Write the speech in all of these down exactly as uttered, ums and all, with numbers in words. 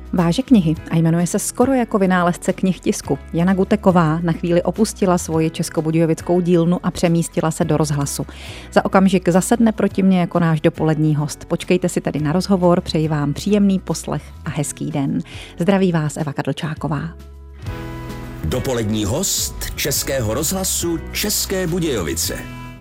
Váže knihy a jmenuje se skoro jako vynálezce knih tisku. Jana Guteková na chvíli opustila svoji českobudějovickou dílnu a přemístila se do rozhlasu. Za okamžik zasedne proti mně jako náš dopolední host. Počkejte si tady na rozhovor, přeji vám příjemný poslech a hezký den. Zdraví vás Eva Kadlčáková. Dopolední host Českého rozhlasu České Budějovice.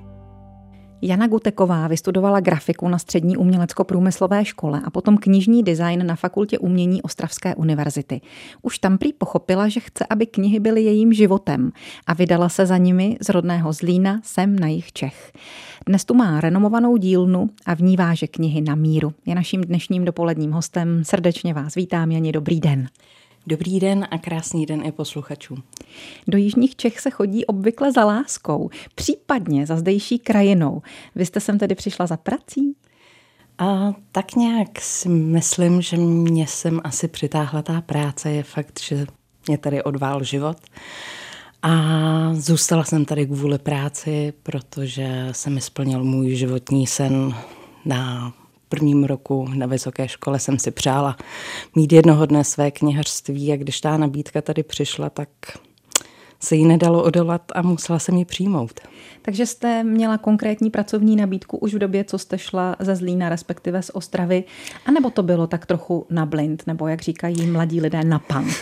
Jana Guteková vystudovala grafiku na Střední umělecko-průmyslové škole a potom knižní design na Fakultě umění Ostravské univerzity. Už tam prý pochopila, že chce, aby knihy byly jejím životem a vydala se za nimi z rodného Zlína sem na jih Čech. Dnes tu má renomovanou dílnu a v ní váže knihy na míru. Je naším dnešním dopoledním hostem. Srdečně vás vítám, Jani, dobrý den. Dobrý den a krásný den i posluchačům. Do jižních Čech se chodí obvykle za láskou, případně za zdejší krajinou. Vy jste sem tedy přišla za prací? A tak nějak si myslím, že mě sem asi přitáhla ta práce. Je fakt, že mě tady odvál život. A zůstala jsem tady kvůli práci, protože se mi splnil můj životní sen. Na prvním roku na vysoké škole jsem si přála mít jednoho dne své knihařství a když ta nabídka tady přišla, tak se jí nedalo odolat a musela jsem ji přijmout. Takže jste měla konkrétní pracovní nabídku už v době, co jste šla ze Zlína, respektive z Ostravy, anebo to bylo tak trochu na blind, nebo jak říkají mladí lidé, na punk?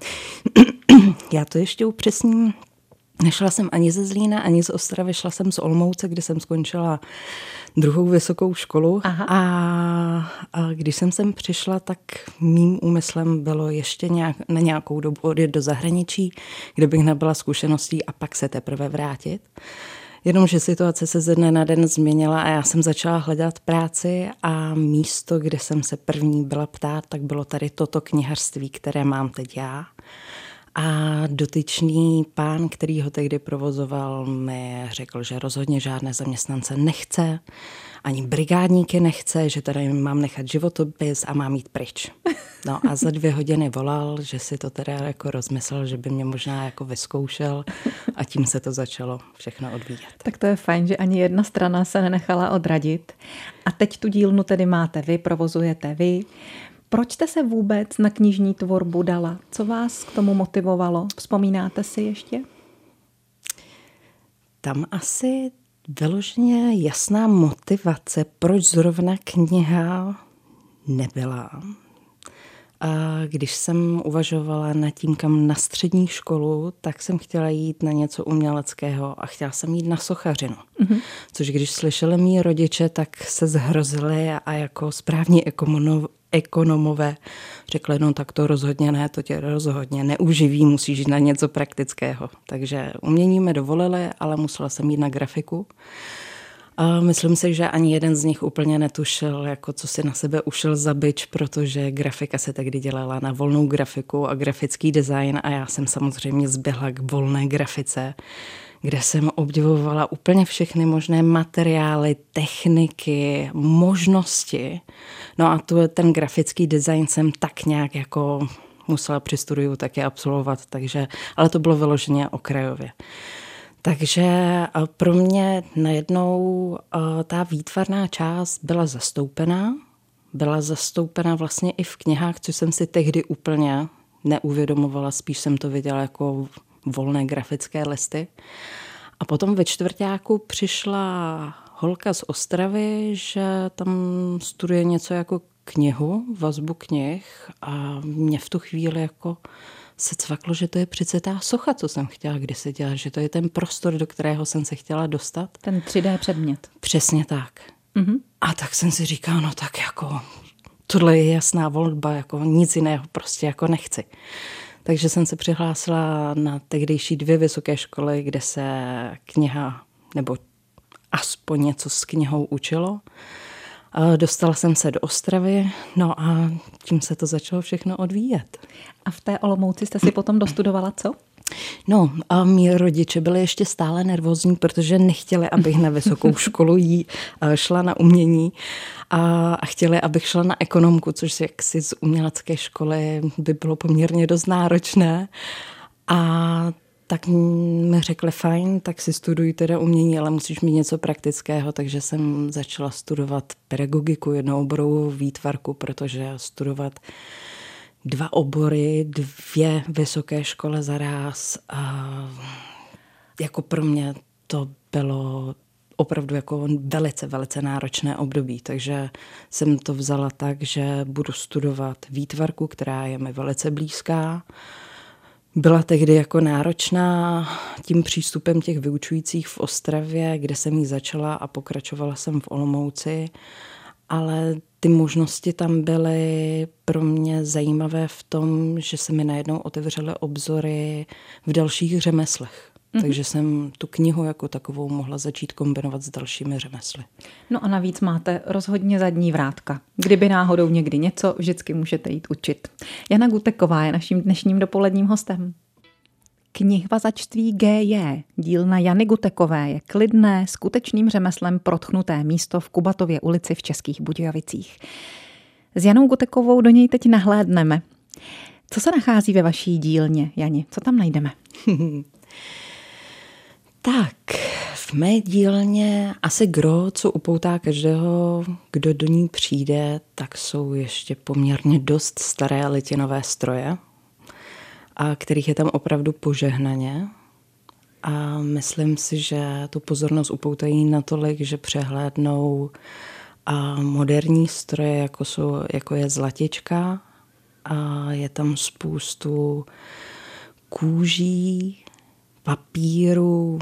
Já to ještě upřesním. Nešla jsem ani ze Zlína, ani z Ostravy, šla jsem z Olomouce, kde jsem skončila druhou vysokou školu. A, a když jsem sem přišla, tak mým úmyslem bylo ještě nějak, na nějakou dobu odjet do zahraničí, kde bych nabyla zkušeností a pak se teprve vrátit. Jenomže situace se ze dne na den změnila a já jsem začala hledat práci a místo, kde jsem se první byla ptát, tak bylo tady toto knihařství, které mám teď já. A dotyčný pán, který ho tehdy provozoval, mi řekl, že rozhodně žádné zaměstnance nechce, ani brigádníky nechce, že tady mám nechat životopis a mám jít pryč. No a za dvě hodiny volal, že si to teda jako rozmyslel, že by mě možná jako vyzkoušel a tím se to začalo všechno odvíjet. Tak to je fajn, že ani jedna strana se nenechala odradit. A teď tu dílnu tedy máte vy, provozujete vy. Proč jste se vůbec na knižní tvorbu dala? Co vás k tomu motivovalo? Vzpomínáte si ještě? Tam asi vyloženě jasná motivace, proč zrovna kniha nebyla. A když jsem uvažovala nad tím, kam na střední školu, tak jsem chtěla jít na něco uměleckého a chtěla jsem jít na sochařinu. Mm-hmm. Což když slyšeli mý rodiče, tak se zhrozili a jako správní ekonomové ekonomové řekli, no tak to rozhodně ne, to tě rozhodně neuživí, musíš jít na něco praktického. Takže umění mi dovolili, ale musela jsem jít na grafiku. A myslím si, že ani jeden z nich úplně netušil, jako co si na sebe ušel za bič, protože grafika se tehdy dělala na volnou grafiku a grafický design a já jsem samozřejmě zběhla k volné grafice, kde jsem obdivovala úplně všechny možné materiály, techniky, možnosti. No a tu, ten grafický design jsem tak nějak jako musela při studiu taky absolvovat, takže, ale to bylo vyloženě okrajově. Takže pro mě najednou ta výtvarná část byla zastoupená. Byla zastoupená vlastně i v knihách, což jsem si tehdy úplně neuvědomovala, spíš jsem to viděla jako volné grafické listy. A potom ve čtvrťáku přišla holka z Ostravy, že tam studuje něco jako knihu, vazbu knih a mě v tu chvíli jako se cvaklo, že to je přece ta socha, co jsem chtěla kdysi dělat, že to je ten prostor, do kterého jsem se chtěla dostat. Ten tři dé předmět. Přesně tak. Mm-hmm. A tak jsem si říkala, no tak jako tohle je jasná volba, jako nic jiného prostě jako nechci. Takže jsem se přihlásila na tehdejší dvě vysoké školy, kde se kniha, nebo aspoň něco s knihou učilo. Dostala jsem se do Ostravy, no a tím se to začalo všechno odvíjet. A v té Olomouci jste si potom dostudovala co? No a mí rodiče byli ještě stále nervózní, protože nechtěli, abych na vysokou školu jí šla na umění a chtěli, abych šla na ekonomku, což jaksi z umělecké školy by bylo poměrně dost náročné. A tak mi řekli, fajn, tak si studuj teda umění, ale musíš mít něco praktického, takže jsem začala studovat pedagogiku, jednooborovou výtvarku, protože studovat dva obory, dvě vysoké školy zaráz. A jako pro mě to bylo opravdu jako velice, velice náročné období, takže jsem to vzala tak, že budu studovat výtvarku, která je mi velice blízká. Byla tehdy jako náročná tím přístupem těch vyučujících v Ostravě, kde jsem ji začala a pokračovala jsem v Olomouci, ale ty možnosti tam byly pro mě zajímavé v tom, že se mi najednou otevřely obzory v dalších řemeslech. Mm-hmm. Takže jsem tu knihu jako takovou mohla začít kombinovat s dalšími řemesly. No a navíc máte rozhodně zadní vrátka. Kdyby náhodou někdy něco, vždycky můžete jít učit. Jana Guteková je naším dnešním dopoledním hostem. Knihvazačství G J, dílna Jany Gutekové, je klidné, skutečným řemeslem protchnuté místo v Kubatově ulici v Českých Budějovicích. S Janou Gutekovou do něj teď nahlédneme. Co se nachází ve vaší dílně, Jani? Co tam najdeme? Tak, v mé dílně asi gro, co upoutá každého, kdo do ní přijde, tak jsou ještě poměrně dost staré litinové stroje, a kterých je tam opravdu požehnaně. A myslím si, že tu pozornost upoutají natolik, že přehlédnou a moderní stroje, jako, jsou, jako je zlatička, a je tam spoustu kůží, papíru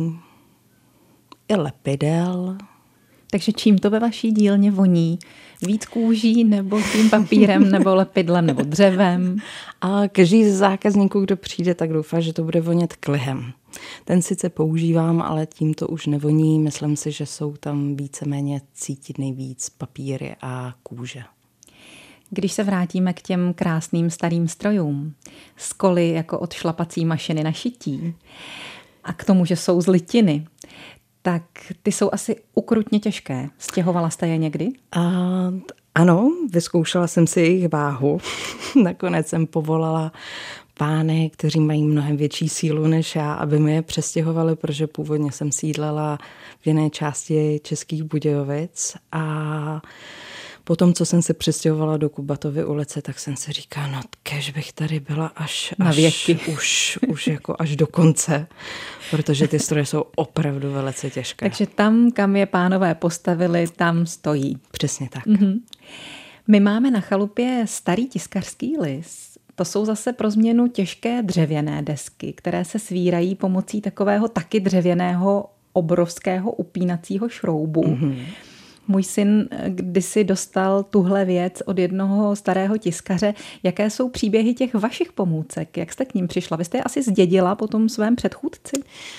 i lepidel. Takže čím to ve vaší dílně voní? Víc kůží, nebo tím papírem, nebo lepidlem, nebo dřevem? A každý z zákazníků, kdo přijde, tak doufá, že to bude vonět klihem. Ten sice používám, ale tím to už nevoní. Myslím si, že jsou tam víceméně cítit nejvíc papíry a kůže. Když se vrátíme k těm krásným starým strojům, z koly jako od šlapací mašiny na šití a k tomu, že jsou z litiny, tak ty jsou asi ukrutně těžké. Stěhovala jste je někdy? A, ano, vyzkoušela jsem si jejich váhu. Nakonec jsem povolala pány, kteří mají mnohem větší sílu než já, aby mi je přestěhovali, protože původně jsem sídlela v jiné části Českých Budějovic a potom, co jsem se přestěhovala do Kubatovy ulice, tak jsem si říkala, no kež bych tady byla až, na věky. až už, už jako až do konce, protože ty stroje jsou opravdu velice těžké. Takže tam, kam je pánové postavili, tam stojí. Přesně tak. Mm-hmm. My máme na chalupě starý tiskařský lis. To jsou zase pro změnu těžké dřevěné desky, které se svírají pomocí takového taky dřevěného obrovského upínacího šroubu. Mm-hmm. Můj syn kdysi dostal tuhle věc od jednoho starého tiskaře. Jaké jsou příběhy těch vašich pomůcek? Jak jste k ním přišla? Vy jste je asi zdědila po tom svém předchůdci?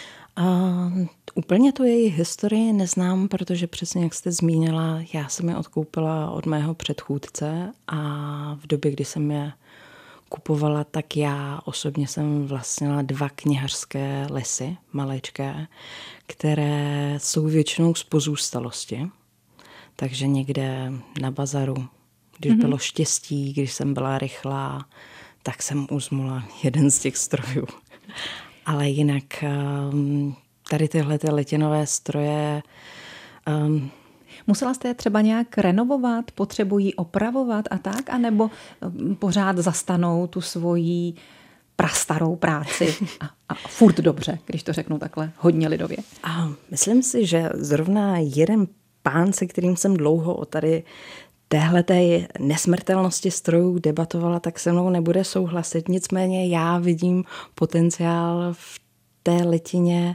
Uh, úplně tu její historii neznám, protože přesně jak jste zmínila, já jsem je odkoupila od mého předchůdce a v době, kdy jsem je kupovala, tak já osobně jsem vlastnila dva knihařské lisy, malečké, které jsou většinou z pozůstalosti. Takže někde na bazaru, když mm-hmm. bylo štěstí, když jsem byla rychlá, tak jsem uzmula jeden z těch strojů. Ale jinak tady tyhle ty litinové stroje... Um, Musela jste je třeba nějak renovovat, potřebují opravovat a tak, anebo pořád zastanou tu svoji prastarou práci a, a furt dobře, když to řeknu takhle hodně lidově? A myslím si, že zrovna jeden pán, se kterým jsem dlouho o tady téhleté nesmrtelnosti strojů debatovala, tak se mnou nebude souhlasit. Nicméně já vidím potenciál v té litině,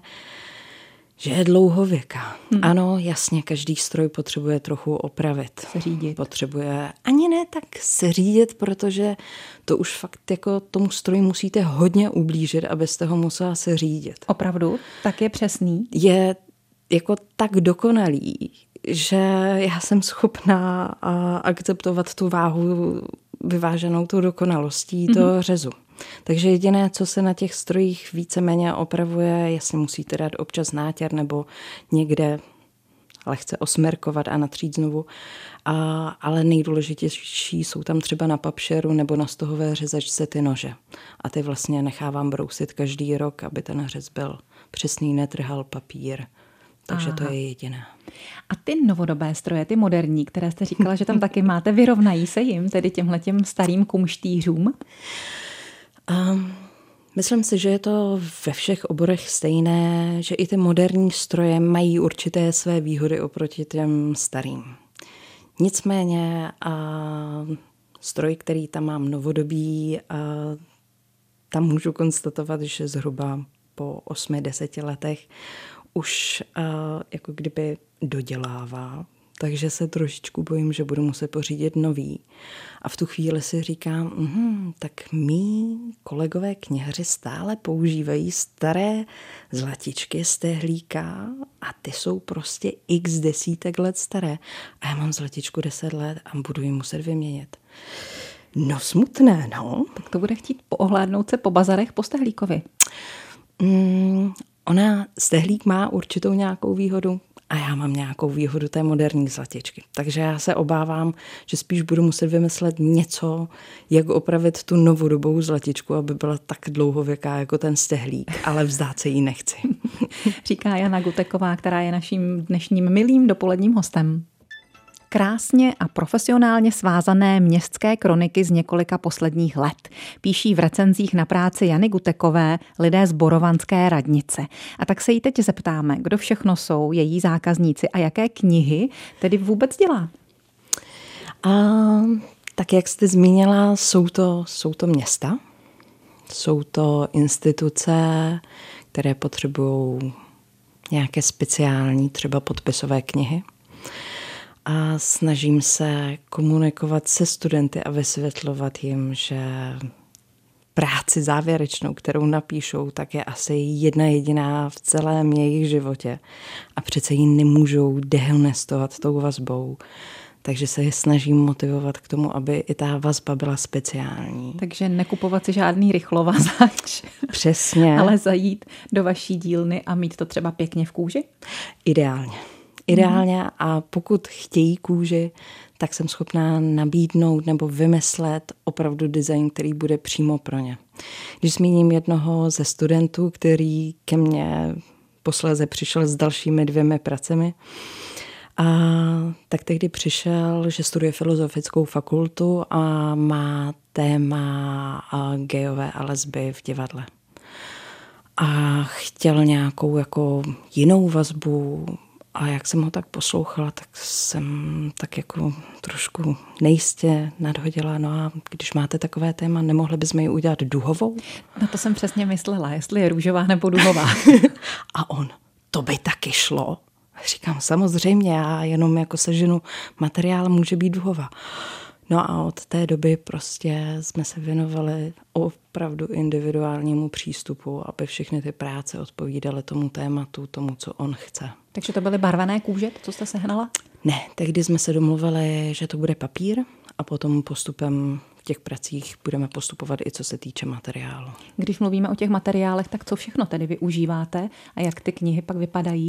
že je dlouhověká. Hmm. Ano, jasně, každý stroj potřebuje trochu opravit. Seřídit. Potřebuje ani ne tak seřídit, protože to už fakt jako tomu stroji musíte hodně ublížit, abyste ho musela seřídit. Opravdu? Tak je přesný? Je jako tak dokonalý, že já jsem schopná akceptovat tu váhu vyváženou tou dokonalostí mm-hmm. toho řezu. Takže jediné, co se na těch strojích víceméně opravuje, jestli musíte dát občas nátěr nebo někde lehce osmerkovat a natřít znovu. A, ale nejdůležitější jsou tam třeba na papšeru nebo na stohové řezačce ty nože. A ty vlastně nechávám brousit každý rok, aby ten řez byl přesný, netrhal papír. takže Aha. to je jediné. A ty novodobé stroje, ty moderní, které jste říkala, že tam taky máte, vyrovnají se jim, tedy těmhletěm starým kumštýřům? Um, myslím si, že je to ve všech oborech stejné, že i ty moderní stroje mají určité své výhody oproti těm starým. Nicméně a stroj, který tam mám novodobý, a tam můžu konstatovat, že zhruba po osmi, deseti letech už a, jako kdyby dodělává, takže se trošičku bojím, že budu muset pořídit nový. A v tu chvíli si říkám, mm, tak mý kolegové knihaři stále používají staré zlatičky z tehlíka a ty jsou prostě x desítek let staré. A já mám zlatičku deset let a budu ji muset vyměnit. No smutné, no. Tak to bude chtít poohlédnout se po bazarech po Stehlíkovi. Mm, ona, stehlík má určitou nějakou výhodu a já mám nějakou výhodu té moderní zlatičky. Takže já se obávám, že spíš budu muset vymyslet něco, jak opravit tu novodobou zlatičku, aby byla tak dlouhověká jako ten stehlík, ale vzdát se jí nechci. Říká Jana Guteková, která je naším dnešním milým dopoledním hostem. Krásně a profesionálně svázané městské kroniky z několika posledních let. Píší v recenzích na práci Jany Gutekové lidé z Borovanské radnice. A tak se jí teď zeptáme, kdo všechno jsou její zákazníci a jaké knihy tedy vůbec dělá. A tak jak jste zmínila, jsou to, jsou to města, jsou to instituce, které potřebují nějaké speciální, třeba podpisové knihy. A snažím se komunikovat se studenty a vysvětlovat jim, že práci závěrečnou, kterou napíšou, tak je asi jedna jediná v celém jejich životě. A přece ji nemůžou dehonestovat tou vazbou. Takže se je snažím motivovat k tomu, aby i ta vazba byla speciální. Takže nekupovat si žádný rychlovazač. Přesně. Ale zajít do vaší dílny a mít to třeba pěkně v kůži? Ideálně. Ideálně a pokud chtějí kůži, tak jsem schopná nabídnout nebo vymyslet opravdu design, který bude přímo pro ně. Když zmíním jednoho ze studentů, který ke mně posléze přišel s dalšími dvěmi pracemi, a tak tehdy přišel, že studuje filozofickou fakultu a má téma gayové a lesby v divadle. A chtěl nějakou jako jinou vazbu. A jak jsem ho tak poslouchala, tak jsem tak jako trošku nejistě nadhodila. No a když máte takové téma, nemohli bychom ji udělat duhovou? Na to jsem přesně myslela, jestli je růžová nebo duhová. A on, to by taky šlo. Říkám, samozřejmě, já jenom jako seženu materiál, může být duhová. No a od té doby prostě jsme se věnovali opravdu individuálnímu přístupu, aby všechny ty práce odpovídaly tomu tématu, tomu, co on chce. Takže to byly barvené kůže, to, co jste sehnala? Ne, tehdy jsme se domluvili, že to bude papír a potom postupem v těch pracích budeme postupovat i co se týče materiálu. Když mluvíme o těch materiálech, tak co všechno tedy využíváte a jak ty knihy pak vypadají?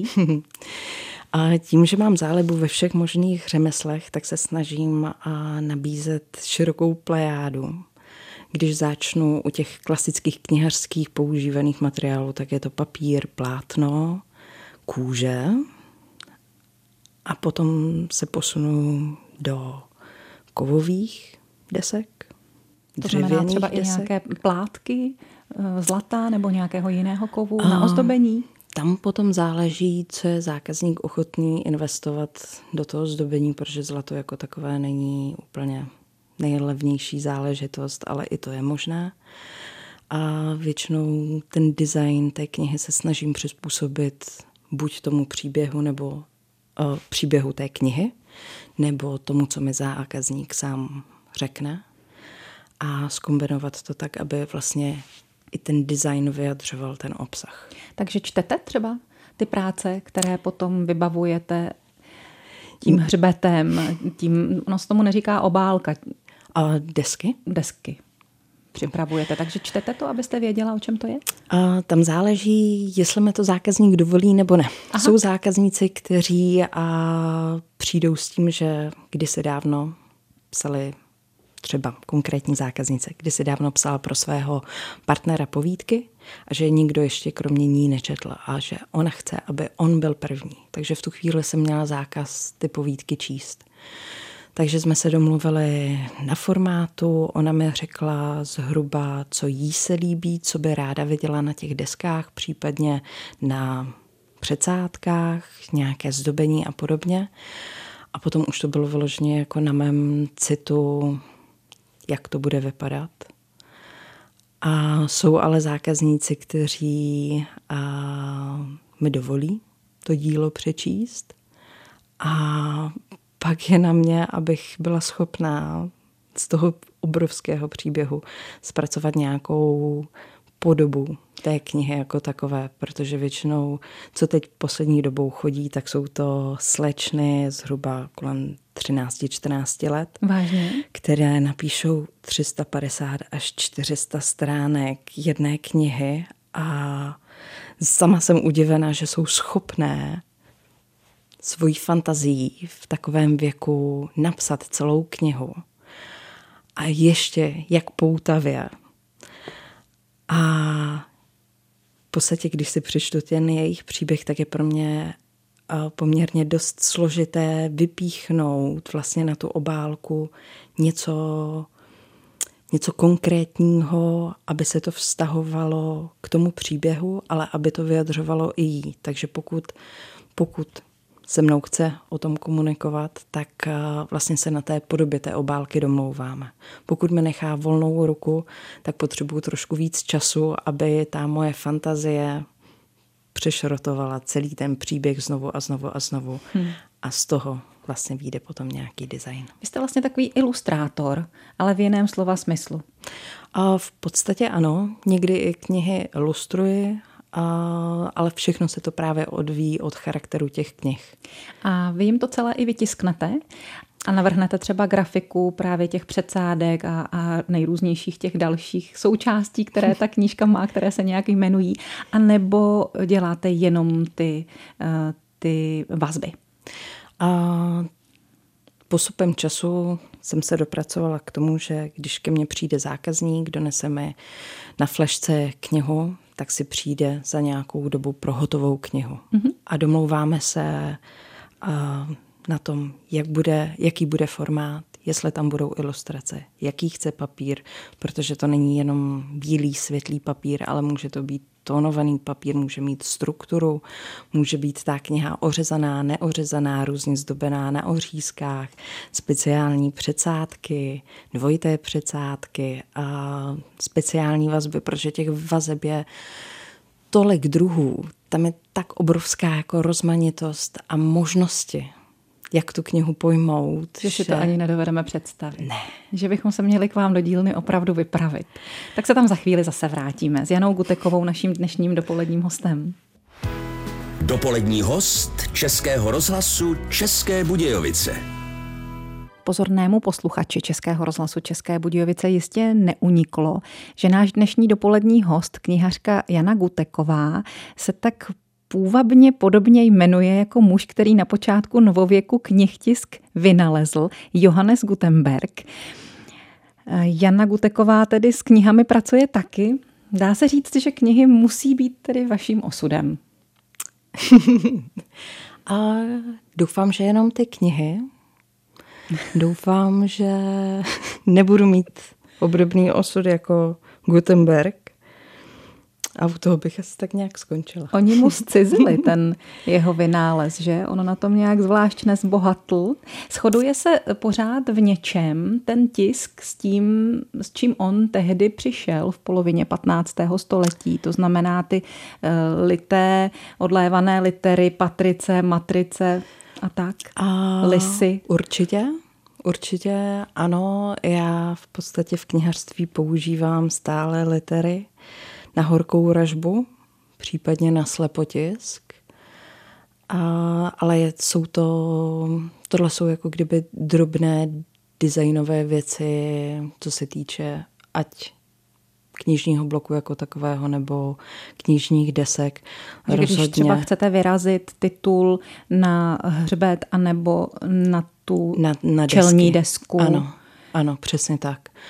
A tím, že mám zálibu ve všech možných řemeslech, tak se snažím nabízet širokou plejádu. Když začnu u těch klasických knihařských používaných materiálů, tak je to papír, plátno, kůže a potom se posunu do kovových desek, to znamená třeba desek. I nějaké plátky, zlata nebo nějakého jiného kovu a na ozdobení? Tam potom záleží, co je zákazník ochotný investovat do toho zdobení, protože zlato jako takové není úplně nejlevnější záležitost, ale i to je možné. A většinou ten design té knihy se snažím přizpůsobit buď tomu příběhu nebo uh, příběhu té knihy, nebo tomu, co mi zákazník sám řekne. A zkombinovat to tak, aby vlastně i ten design vyjadřoval ten obsah. Takže čtete třeba ty práce, které potom vybavujete tím hřbetem, tím, ono se tomu neříká obálka. A desky? Desky připravujete, takže čtete to, abyste věděla, o čem to je? A tam záleží, jestli mi to zákazník dovolí nebo ne. Aha. Jsou zákazníci, kteří a přijdou s tím, že kdysi dávno psali třeba konkrétní zákaznice, kdysi dávno psala pro svého partnera povídky a že nikdo ještě kromě ní nečetl a že ona chce, aby on byl první. Takže v tu chvíli jsem měla zákaz ty povídky číst. Takže jsme se domluvili na formátu, ona mi řekla zhruba, co jí se líbí, co by ráda viděla na těch deskách, případně na předsádkách, nějaké zdobení a podobně. A potom už to bylo vyloženě jako na mém citu, jak to bude vypadat. A jsou ale zákazníci, kteří a, mi dovolí to dílo přečíst. A pak je na mě, abych byla schopná z toho obrovského příběhu zpracovat nějakou podobu té knihy jako takové, protože většinou, co teď poslední dobou chodí, tak jsou to slečny zhruba kolem třináct čtrnáct let, Vážně? které napíšou tři sta padesát až čtyři sta stránek jedné knihy a sama jsem udivená, že jsou schopné svojí fantazií v takovém věku napsat celou knihu. A ještě jak poutavě. A v podstatě, když si přečtu ten jejich příběh, tak je pro mě poměrně dost složité vypíchnout vlastně na tu obálku něco, něco konkrétního, aby se to vztahovalo k tomu příběhu, ale aby to vyjadřovalo i jí. Takže pokud, pokud se mnou chce o tom komunikovat, tak vlastně se na té podobě té obálky domlouváme. Pokud mi nechá volnou ruku, tak potřebuju trošku víc času, aby ta moje fantazie přešrotovala celý ten příběh znovu a znovu a znovu. Hmm. A z toho vlastně vyjde potom nějaký design. Vy jste vlastně takový ilustrátor, ale v jiném slova smyslu. A v podstatě ano. Někdy i knihy ilustruji, a, ale všechno se to právě odvíjí od charakteru těch knih. A vy jim to celé i vytisknete a navrhnete třeba grafiku právě těch předsádek a, a nejrůznějších těch dalších součástí, které ta knížka má, které se nějak jmenují, anebo děláte jenom ty, ty vazby? A postupem času jsem se dopracovala k tomu, že když ke mně přijde zákazník, donese mi na flešce knihu, tak si přijde za nějakou dobu pro hotovou knihu. Mm-hmm. A domlouváme se uh, na tom, jak bude, jaký bude formát, jestli tam budou ilustrace, jaký chce papír, protože to není jenom bílý, světlý papír, ale může to být tónovaný papír, může mít strukturu, může být ta kniha ořezaná, neořezaná, různě zdobená na ořízkách, speciální předsádky, dvojité předsádky a speciální vazby, protože těch vazeb je tolik druhů. Tam je tak obrovská jako rozmanitost a možnosti, jak tu knihu pojmout. Že si že... to ani nedovedeme představit. Ne. Že bychom se měli k vám do dílny opravdu vypravit. Tak se tam za chvíli zase vrátíme s Janou Gutekovou, naším dnešním dopoledním hostem. Dopolední host Českého rozhlasu České Budějovice. Pozornému posluchači Českého rozhlasu České Budějovice jistě neuniklo, že náš dnešní dopolední host, knihařka Jana Guteková, se tak půvabně podobně jmenuje jako muž, který na počátku novověku knihtisk vynalezl, Johannes Gutenberg. Jana Guteková tedy s knihami pracuje taky. Dá se říct, že knihy musí být tedy vaším osudem. A doufám, že jenom ty knihy. Doufám, že nebudu mít obdobný osud jako Gutenberg. A u toho bych asi tak nějak skončila. Oni mu zcizili ten jeho vynález, že? Ono na tom nějak zvlášť nezbohatl. Shoduje se pořád v něčem ten tisk s tím, s čím on tehdy přišel v polovině patnáctého století. To znamená ty uh, lité, odlévané litery, patrice, matrice a tak. A lisy. Určitě. Určitě ano. Já v podstatě v knihařství používám stále litery na horkou ražbu, případně na slepotisk. A, ale jsou to, tohle jsou jako kdyby drobné designové věci, co se týče ať knižního bloku jako takového, nebo knižních desek. Že když rozhodně třeba chcete vyrazit titul na hřbet anebo na tu na, na čelní desky. desku. Ano, ano, přesně tak.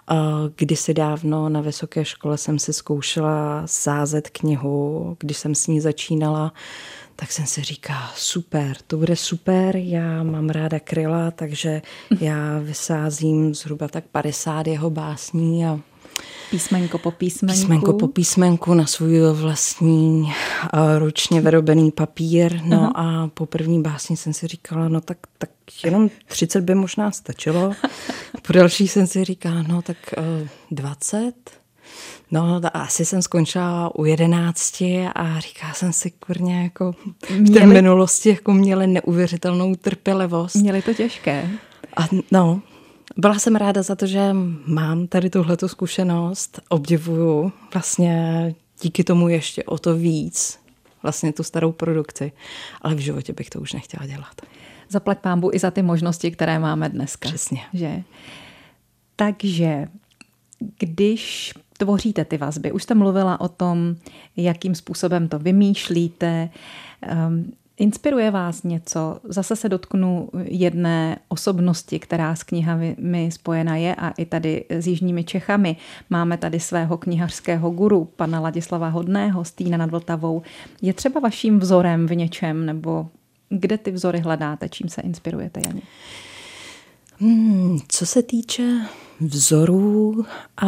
Kdysi dávno na vysoké škole jsem si zkoušela sázet knihu, když jsem s ní začínala, tak jsem si říkala, super, to bude super, já mám ráda Kryla, takže já vysázím zhruba tak padesát jeho básní a Písmenko po písmenku. Písmenko po písmenku na svůj vlastní ručně vyrobený papír. No uh-huh. a po první básni jsem si říkala, no tak, tak jenom třicet by možná stačilo. Po další jsem si říkala, no tak uh, dvacet. No a asi jsem skončila u jedenácti a říkala jsem si, kurně, jako v té minulosti jako měli neuvěřitelnou trpělivost. Měli to těžké. A no, byla jsem ráda za to, že mám tady tuhletu zkušenost, obdivuju vlastně díky tomu ještě o to víc vlastně tu starou produkci, ale v životě bych to už nechtěla dělat. Zaplať pánbu i za ty možnosti, které máme dneska. Přesně. Že? Takže když tvoříte ty vazby, už jste mluvila o tom, jakým způsobem to vymýšlíte, um, inspiruje vás něco? Zase se dotknu jedné osobnosti, která s knihami spojena je a i tady s jižními Čechami. Máme tady svého knihařského guru, pana Ladislava Hodného, Stýna nad Vltavou. Je třeba vaším vzorem v něčem, nebo kde ty vzory hledáte? Čím se inspirujete, Jani? Hmm, co se týče vzorů, a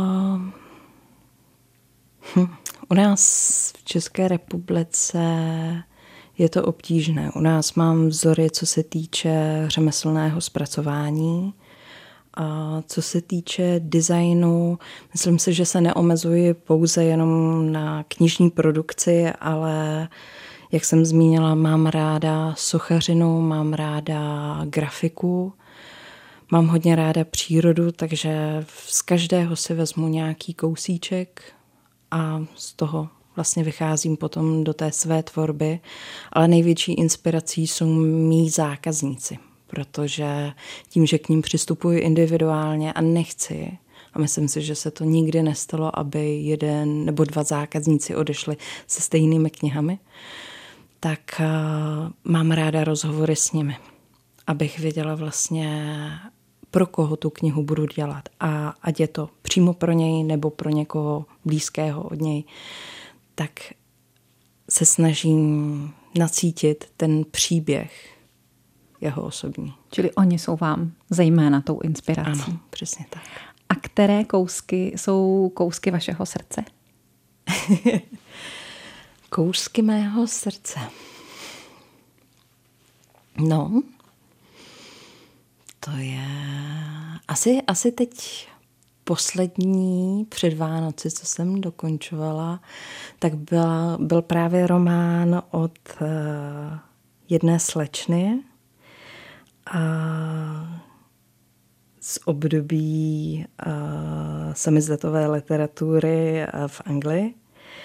hm, u nás v České republice je to obtížné. U nás mám vzory, co se týče řemeslného zpracování. A co se týče designu, myslím si, že se neomezuji pouze jenom na knižní produkci, ale jak jsem zmínila, mám ráda sochařinu, mám ráda grafiku, mám hodně ráda přírodu, takže z každého si vezmu nějaký kousíček a z toho vlastně vycházím potom do té své tvorby, ale největší inspirací jsou mý zákazníci, protože tím, že k ním přistupuji individuálně a nechci, a myslím si, že se to nikdy nestalo, aby jeden nebo dva zákazníci odešli se stejnými knihami, tak uh, mám ráda rozhovory s nimi, abych věděla vlastně, pro koho tu knihu budu dělat a ať je to přímo pro něj nebo pro někoho blízkého od něj, tak se snažím nacítit ten příběh jeho osobní. Čili oni jsou vám zejména tou inspirací. Ano, přesně tak. A které kousky jsou kousky vašeho srdce? Kousky mého srdce. No, to je asi, asi teď poslední před Vánoci, co jsem dokončovala, tak byla, byl právě román od uh, jedné slečny a z období uh, samizdatové literatury uh, v Anglii.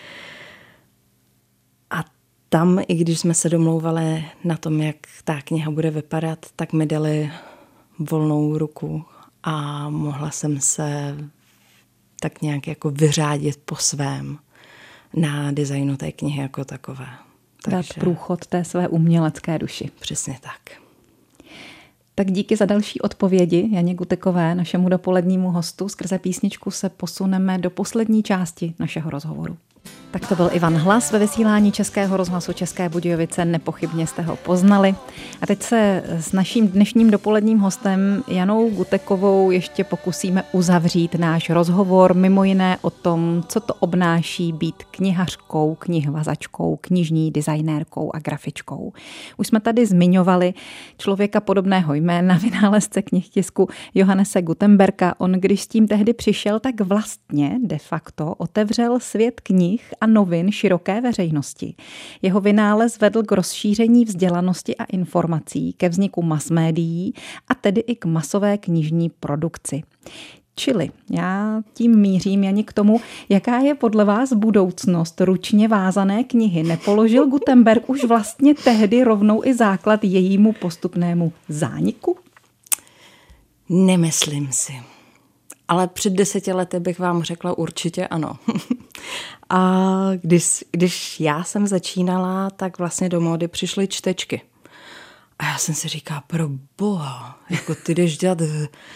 A tam, i když jsme se domlouvali na tom, jak ta kniha bude vypadat, tak mi dali volnou ruku a mohla jsem se tak nějak jako vyřádit po svém na designu té knihy jako takové. Dát Takže průchod té své umělecké duši. Přesně tak. Tak díky za další odpovědi Janě Gutekové, našemu dopolednímu hostu. Skrze písničku se posuneme do poslední části našeho rozhovoru. Tak to byl Ivan Hlas ve vysílání Českého rozhlasu České Budějovice. Nepochybně jste ho poznali. A teď se s naším dnešním dopoledním hostem Janou Gutekovou ještě pokusíme uzavřít náš rozhovor, mimo jiné o tom, co to obnáší být knihařkou, knihvazačkou, knižní designérkou a grafičkou. Už jsme tady zmiňovali člověka podobného jména, vynálezce knihtisku Johannese Gutenberga. On, když s tím tehdy přišel, tak vlastně de facto otevřel svět knih a novin široké veřejnosti. Jeho vynález vedl k rozšíření vzdělanosti a informací, ke vzniku masmédií a tedy i k masové knižní produkci. Čili já tím mířím, Jani, k tomu, jaká je podle vás budoucnost ručně vázané knihy. Nepoložil Gutenberg už vlastně tehdy rovnou i základ jejímu postupnému zániku? Nemyslím si. Ale před deseti lety bych vám řekla určitě ano. A když, když já jsem začínala, tak vlastně do módy přišly čtečky. A já jsem si říkala, pro boha, jako ty jdeš dělat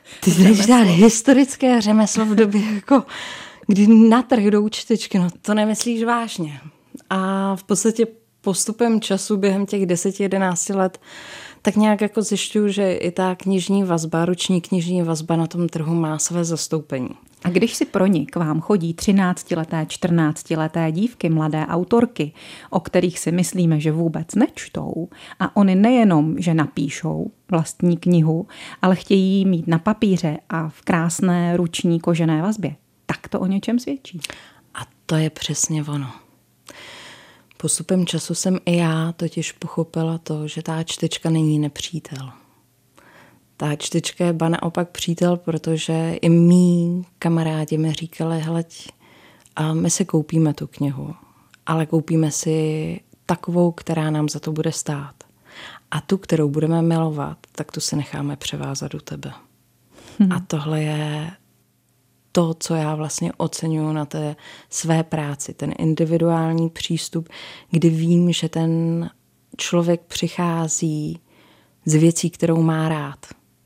Ty jdeš dát historické řemeslo v době, jako, kdy na trh jdou čtečky, no to nemyslíš vážně. A v podstatě postupem času během těch deset jedenáct let tak nějak jako zjišťuju, že i ta knižní vazba, ruční knižní vazba na tom trhu má své zastoupení. A když si pro ní k vám chodí třináctileté, čtrnáctileté dívky, mladé autorky, o kterých si myslíme, že vůbec nečtou, a oni nejenom, že napíšou vlastní knihu, ale chtějí ji mít na papíře a v krásné ruční kožené vazbě, tak to o něčem svědčí. A to je přesně ono. Postupem času jsem i já totiž pochopila to, že ta čtečka není nepřítel. Ta čtečka je ba naopak přítel, protože i mý kamarádi mi říkali, hleď, a my si koupíme tu knihu, ale koupíme si takovou, která nám za to bude stát. A tu, kterou budeme milovat, tak tu si necháme převázat u tebe. Hmm. A tohle je to, co já vlastně oceňuji na té své práci, ten individuální přístup, kdy vím, že ten člověk přichází z věcí, kterou má rád.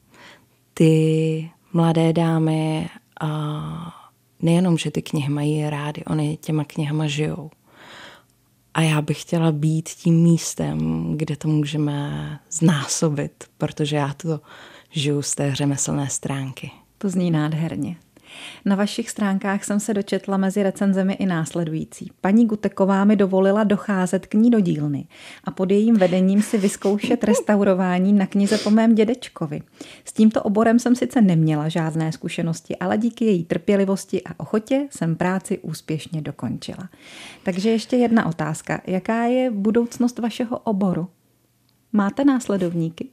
Ty mladé dámy a nejenom, že ty knihy mají rády, oni těma knihama žijou. A já bych chtěla být tím místem, kde to můžeme znásobit, protože já to žiju z té řemeslné stránky. To zní nádherně. Na vašich stránkách jsem se dočetla mezi recenzemi i následující. Paní Guteková mi dovolila docházet k ní do dílny a pod jejím vedením si vyzkoušet restaurování na knize po mém dědečkovi. S tímto oborem jsem sice neměla žádné zkušenosti, ale díky její trpělivosti a ochotě jsem práci úspěšně dokončila. Takže ještě jedna otázka. Jaká je budoucnost vašeho oboru? Máte následovníky?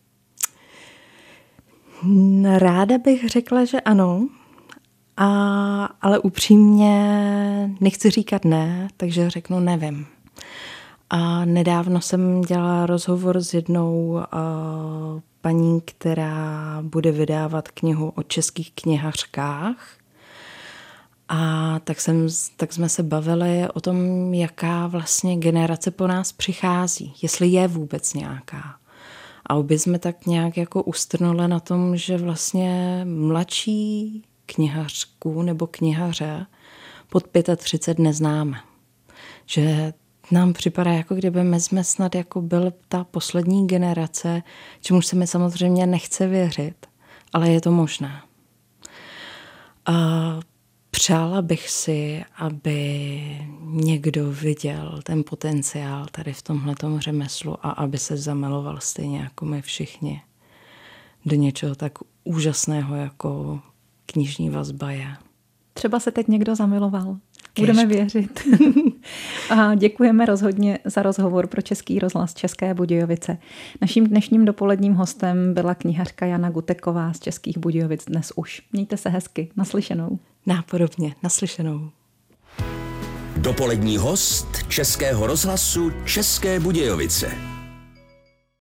Ráda bych řekla, že ano. A, ale upřímně nechci říkat ne, takže řeknu nevím. A nedávno jsem dělala rozhovor s jednou a, paní, která bude vydávat knihu o českých knihařkách. A tak, jsem, tak jsme se bavili o tom, jaká vlastně generace po nás přichází, jestli je vůbec nějaká. A obě jsme tak nějak jako ustrnuli na tom, že vlastně mladší knihařku nebo knihaře pod třicet pět neznáme. Že nám připadá, jako kdyby my jsme snad jako byl ta poslední generace, čemuž se mi samozřejmě nechce věřit, ale je to možné. A přála bych si, aby někdo viděl ten potenciál tady v tomhletom řemeslu a aby se zamiloval stejně jako my všichni do něčeho tak úžasného, jako knižní vazba je. Třeba se teď někdo zamiloval. Budeme věřit. A děkujeme rozhodně za rozhovor pro Český rozhlas České Budějovice. Naším dnešním dopoledním hostem byla knihařka Jana Guteková z Českých Budějovic dnes už. Mějte se hezky. Naslyšenou. Nápodobně. Naslyšenou. Dopolední host Českého rozhlasu České Budějovice.